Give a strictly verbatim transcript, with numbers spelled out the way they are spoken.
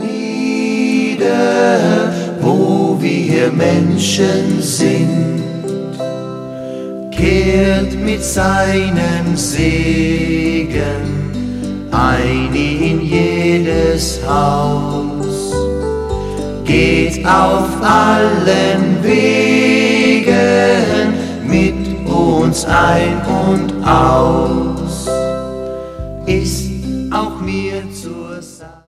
nieder, wo wir Menschen sind, kehrt mit seinem Segen ein in jedes Haus, geht auf allen Wegen mit uns ein und aus.